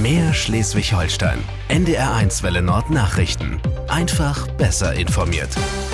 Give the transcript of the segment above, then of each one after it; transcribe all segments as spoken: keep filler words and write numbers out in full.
Mehr Schleswig-Holstein. N D R eins Welle Nord Nachrichten. Einfach besser informiert.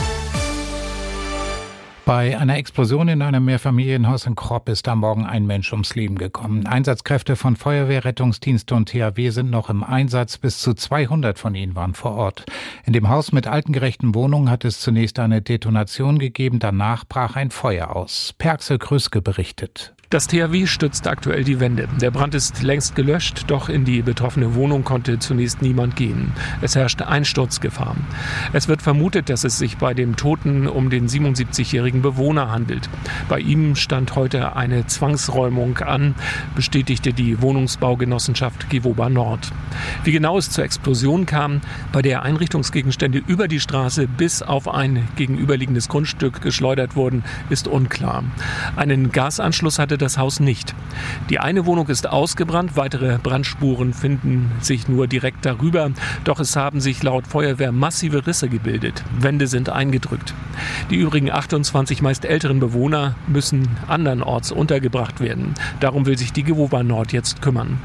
Bei einer Explosion in einem Mehrfamilienhaus in Kropp ist am Morgen ein Mensch ums Leben gekommen. Einsatzkräfte von Feuerwehr, Rettungsdienste und T H W sind noch im Einsatz. Bis zu zweihundert von ihnen waren vor Ort. In dem Haus mit altengerechten Wohnungen hat es zunächst eine Detonation gegeben. Danach brach ein Feuer aus. Perxe Krüske berichtet. Das T H W stützt aktuell die Wände. Der Brand ist längst gelöscht, doch in die betroffene Wohnung konnte zunächst niemand gehen. Es herrscht Einsturzgefahr. Es wird vermutet, dass es sich bei dem Toten um den siebenundsiebzigjährigen Bewohner handelt. Bei ihm stand heute eine Zwangsräumung an, bestätigte die Wohnungsbaugenossenschaft Gewoba Nord. Wie genau es zur Explosion kam, bei der Einrichtungsgegenstände über die Straße bis auf ein gegenüberliegendes Grundstück geschleudert wurden, ist unklar. Einen Gasanschluss hatte das Haus nicht. Die eine Wohnung ist ausgebrannt, weitere Brandspuren finden sich nur direkt darüber. Doch es haben sich laut Feuerwehr massive Risse gebildet. Wände sind eingedrückt. Die übrigen achtundzwanzig meist älteren Bewohner müssen andernorts untergebracht werden. Darum will sich die Gewoba Nord jetzt kümmern.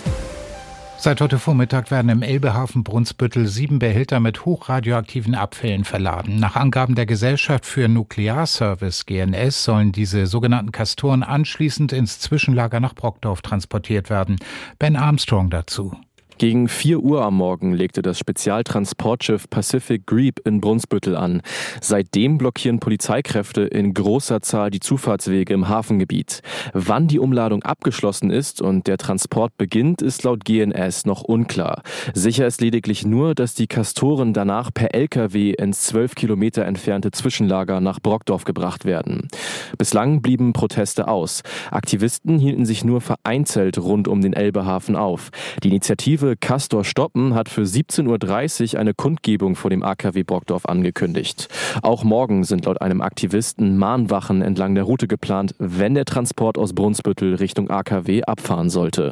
Seit heute Vormittag werden im Elbehafen Brunsbüttel sieben Behälter mit hochradioaktiven Abfällen verladen. Nach Angaben der Gesellschaft für Nuklearservice G N S sollen diese sogenannten Castoren anschließend ins Zwischenlager nach Brockdorf transportiert werden. Ben Armstrong dazu. Gegen vier Uhr am Morgen legte das Spezialtransportschiff Pacific Greep in Brunsbüttel an. Seitdem blockieren Polizeikräfte in großer Zahl die Zufahrtswege im Hafengebiet. Wann die Umladung abgeschlossen ist und der Transport beginnt, ist laut G N S noch unklar. Sicher ist lediglich nur, dass die Castoren danach per L K W ins zwölf Kilometer entfernte Zwischenlager nach Brockdorf gebracht werden. Bislang blieben Proteste aus. Aktivisten hielten sich nur vereinzelt rund um den Elbehafen auf. Die Initiative Castor stoppen hat für siebzehn Uhr dreißig eine Kundgebung vor dem A K W Brockdorf angekündigt. Auch morgen sind laut einem Aktivisten Mahnwachen entlang der Route geplant, wenn der Transport aus Brunsbüttel Richtung A K W abfahren sollte.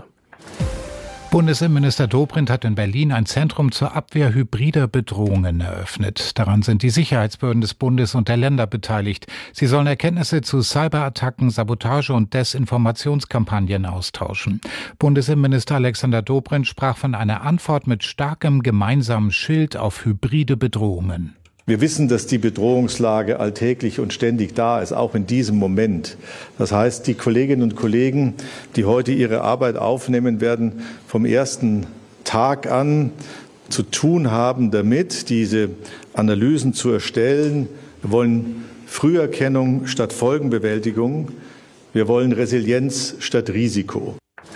Bundesinnenminister Dobrindt hat in Berlin ein Zentrum zur Abwehr hybrider Bedrohungen eröffnet. Daran sind die Sicherheitsbehörden des Bundes und der Länder beteiligt. Sie sollen Erkenntnisse zu Cyberattacken, Sabotage und Desinformationskampagnen austauschen. Bundesinnenminister Alexander Dobrindt sprach von einer Antwort mit starkem gemeinsamen Schild auf hybride Bedrohungen. Wir wissen, dass die Bedrohungslage alltäglich und ständig da ist, auch in diesem Moment. Das heißt, die Kolleginnen und Kollegen, die heute ihre Arbeit aufnehmen, werden vom ersten Tag an zu tun haben damit, diese Analysen zu erstellen. Wir wollen Früherkennung statt Folgenbewältigung. Wir wollen Resilienz statt Risiko.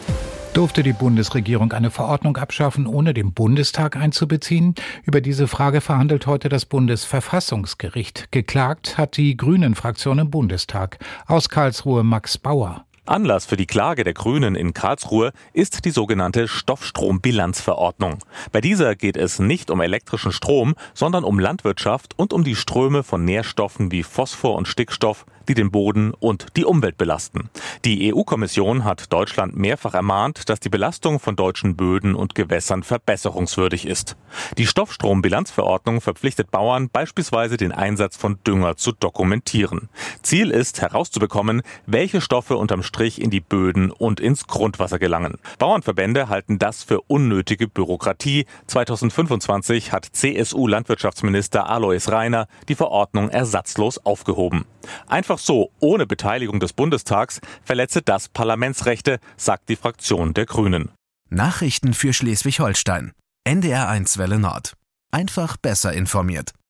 Durfte die Bundesregierung eine Verordnung abschaffen, ohne den Bundestag einzubeziehen? Über diese Frage verhandelt heute das Bundesverfassungsgericht. Geklagt hat die Grünen-Fraktion im Bundestag. Aus Karlsruhe Max Bauer. Anlass für die Klage der Grünen in Karlsruhe ist die sogenannte Stoffstrombilanzverordnung. Bei dieser geht es nicht um elektrischen Strom, sondern um Landwirtschaft und um die Ströme von Nährstoffen wie Phosphor und Stickstoff, die den Boden und die Umwelt belasten. Die E U-Kommission hat Deutschland mehrfach ermahnt, dass die Belastung von deutschen Böden und Gewässern verbesserungswürdig ist. Die Stoffstrombilanzverordnung verpflichtet Bauern, beispielsweise den Einsatz von Dünger zu dokumentieren. Ziel ist herauszubekommen, welche Stoffe unterm Strich in die Böden und ins Grundwasser gelangen. Bauernverbände halten das für unnötige Bürokratie. zweitausendfünfundzwanzig hat C S U-Landwirtschaftsminister Alois Rainer die Verordnung ersatzlos aufgehoben. Einfach so, ohne Beteiligung des Bundestags, verletze das Parlamentsrechte, sagt die Fraktion der Grünen. Nachrichten für Schleswig-Holstein. N D R eins Welle Nord. Einfach besser informiert.